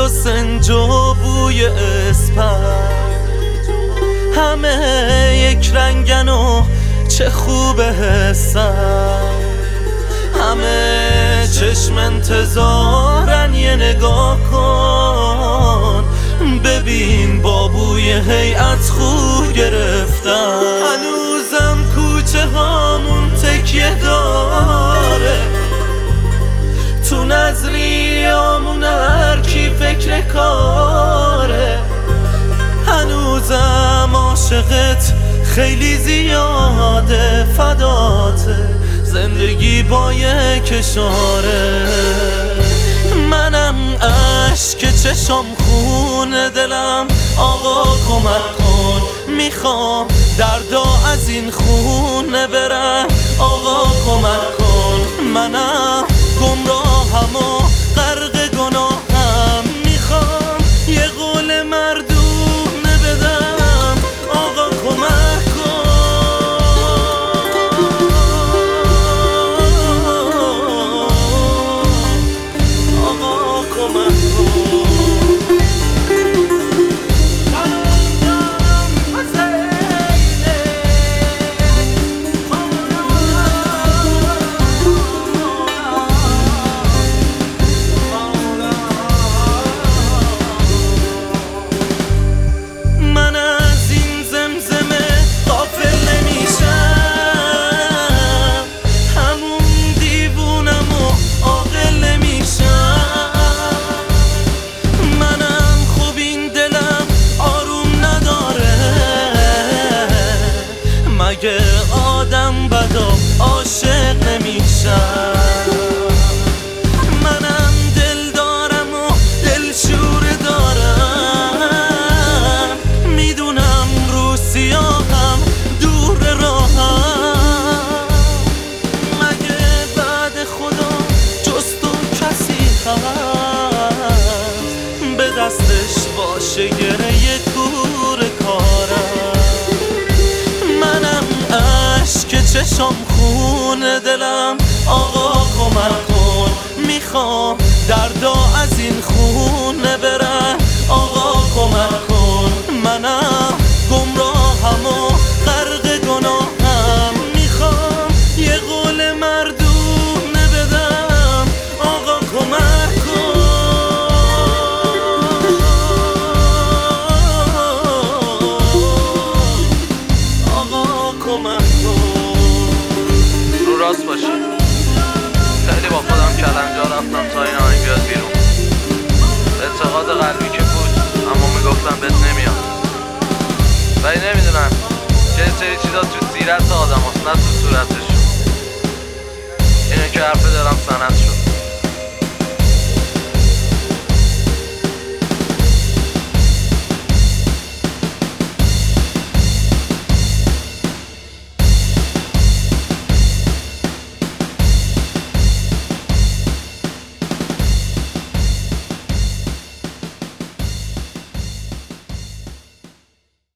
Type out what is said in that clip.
و سنج و بوی اسپر، همه یک رنگن و چه خوبه حسن، همه چشم انتظارن یه نگاه کن، ببین با بوی هیئت خو گرفتن. هنوزم کوچه هامون تکیه داره، تو نظریامون هر کی فکر کاره، هنوزم عاشقت خیلی زیاده، فداته زندگی با یک اشاره. منم اشک چشم خون دلم، آقا کمک کن، میخوام دردا از این خونه برم، آقا کمک کن. منم گمراهم و غرق گناهم، میخوام یه قول مردونه بدم، آقا کمک کن. آقا کمک کن. مگه آدم بدا عاشق نمیشن؟ منم دل دارم و دل شور دارم، میدونم رو سیاهم دور راهم، مگه بعد خدا جز تو کسی هست به دستش باشه گره کور کارم؟ که چشم خون دلم، آقا کمک کن، میخوام دردا از این خونه برم، آقا کمک کن. منم گمراهم و غرق گناهم، میخوام یه قول مردونه بدم، آقا کمک کن. آقا کمک کن. راست باشی، خیلی با خودم کلنجا رفتم تا این آهنگ بیاد بیرون. اعتقاد قلبی که بود اما میگفتم بهت نمیام، ولی نمیدونم یه سری چیزا تو سیرت آدم هست نه تو صورتشون. اینه که حرف دارم سند شد.